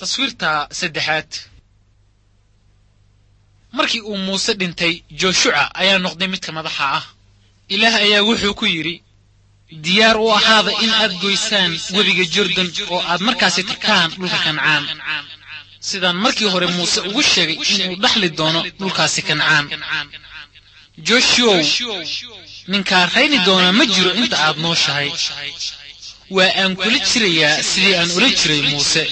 تصويرتا سدحات markii uu Muuse dhintay Joshua ayaa noqday mid ka madaxa ah Ilaah ayaa wuxuu ku yiri diyaar u ahaada in aad goysaan wabiga Jordan oo aad markaasi tagtaan dhulka Kancaan sidaan markii hore Muuse ugu sheegay inuu dhaxli doono dhulkaasi Kancaan Joshua ninka rayni doona ma jiro inta aad nooshahay waa aan kula jirayaa sidii aan ula jiray Muuse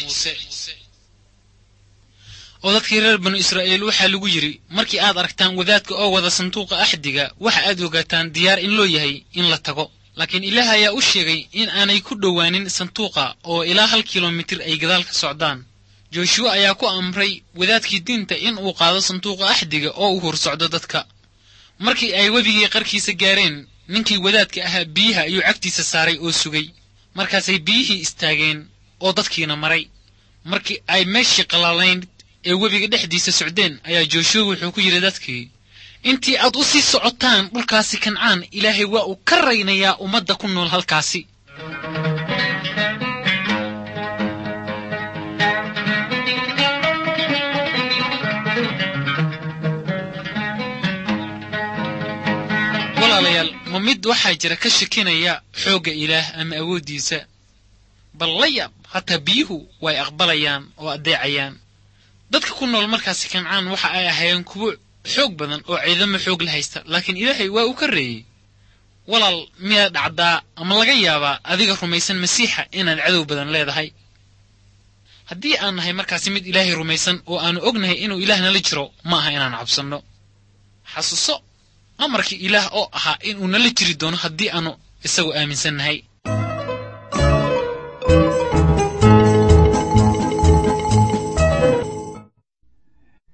ودكي reer banu Israa'iil waxa lagu yiri markii aad aragtaan wadaadka oo wada sanduuqa axdiga waxa aad ogaataan diyaar in loo yahay in la tago laakiin Ilaah ayaa u sheegay in aanay ku dhawaanin sanduuqa oo ilaa 1 kiiloomitir ay gadaal ka socdaan Joshua ayaa ku amray wadaadkii diinta in uu qaado sanduuqa axdiga oo uu hor socdo dadka markii ay wabigii qarkiisa gaareen ninkii wadaadka ahaa biyaha iyo cagtiisa saaray oo sugay markaas ay biyihii istaageen oo dadkiina maray markii ay meeshii qalalayn ee wabiga dhexdiisa socdeen ayaa Joshua wuxuu ku yiri dadkii intii aad u sii socotaan dhulkaasi Kancaan Ilaahay waa uu ka raynayaa ummadda ku nool halkaasi walaalayaal mid waxa jira ka shakinaya xooga Ilaah ama awoodiisa bal la yaab hatta biyuhu way aqbalayaan oo adeecayaan dadka ku nool markaas Kancaan waxa ay ahaayeen kuwo xoog badan oo ciidamo xoog la haysta laakiin Ilaahay waa uu ka reeyay walaal miya dhacdaa ama laga yaabaa adiga rumaysan Masiixa inaan cadow badan leedahay haddii aan nahay markaas mid Ilaahay rumaysan oo aanu ognahay inuu Ilaah nala jiro ma aha inaan cabsano xasuuso amarkii Ilaah oo ahaa inuu nala jiri doono haddii aanu isagu aaminsannahay